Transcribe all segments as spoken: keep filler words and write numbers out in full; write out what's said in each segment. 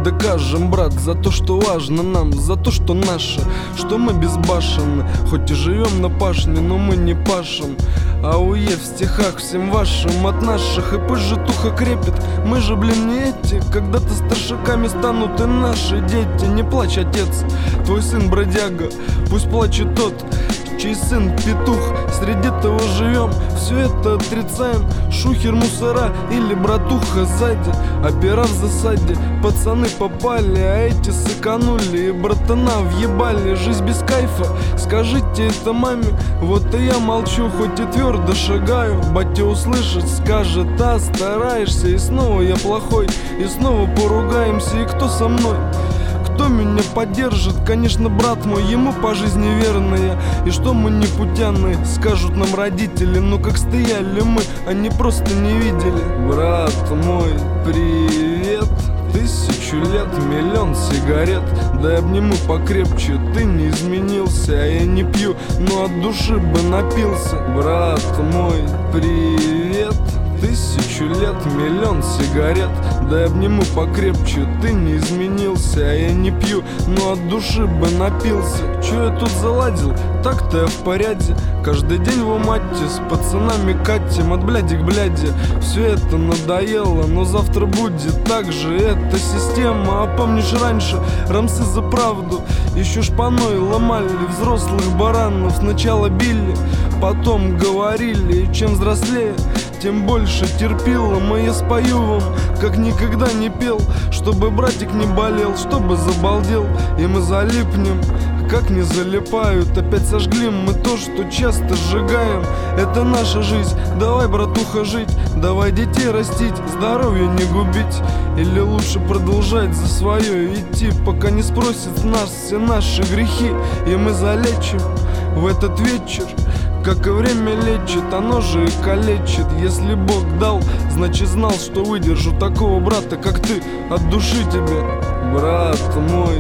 докажем, брат, за то, что важно нам, за то, что наше, что мы безбашенны. Хоть и живем на пашне, но мы не пашем. АУЕ в стихах всем вашим от наших. И пусть житуха крепит, мы же, блин, не эти. Когда-то старшаками станут и наши дети. Не плачь, отец, твой сын бродяга, пусть плачет тот, чей сын петух. Среди того живем, все это отрицаем. Шухер, мусора или братуха сзади. Опера в засаде, пацаны попали, а эти сэканули и братана въебали. Жизнь без кайфа, скажите это маме. Вот и я молчу, хоть и твердо шагаю. Батя услышит, скажет: а стараешься. И снова я плохой, и снова поругаемся. И кто со мной? Кто меня поддержит? Конечно, брат мой, ему по жизни верная. И что мы не путяны, скажут нам родители. Но как стояли мы, они просто не видели. Брат мой, привет. Тысячу лет, миллион сигарет. Да обниму покрепче, ты не изменился. А я не пью, но от души бы напился. Брат мой, привет. Тысячу лет, миллион сигарет. Да обниму покрепче, ты не изменился. А я не пью, но от души бы напился. Чё я тут заладил? Так-то я в порядке. Каждый день в Алмате с пацанами катим от бляди к бляди. Все это надоело, но завтра будет так же. Это система, а помнишь раньше рамсы за правду еще шпаной ломали взрослых баранов. Сначала били, потом говорили. И чем взрослее, тем больше терпила. Но я спою вам, как никогда не пел, чтобы братик не болел, чтобы забалдел. И мы залипнем, как не залипают. Опять сожгли мы то, что часто сжигаем. Это наша жизнь, давай, братуха, жить. Давай детей растить, здоровье не губить. Или лучше продолжать за свое идти, пока не спросят с нас все наши грехи. И мы залечим в этот вечер, как и время лечит, оно же и калечит. Если Бог дал, значит знал, что выдержу такого брата, как ты, от души тебе. Брат мой,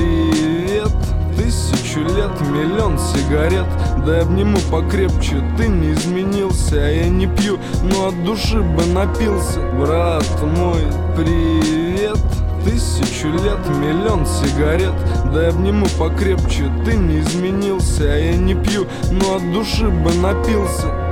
привет. Тысячу лет, миллион сигарет. Да обниму покрепче, ты не изменился. А я не пью, но от души бы напился. Брат мой, привет. Тысячу лет, миллион сигарет. Да обниму покрепче, ты не изменился. А я не пью, но от души бы напился.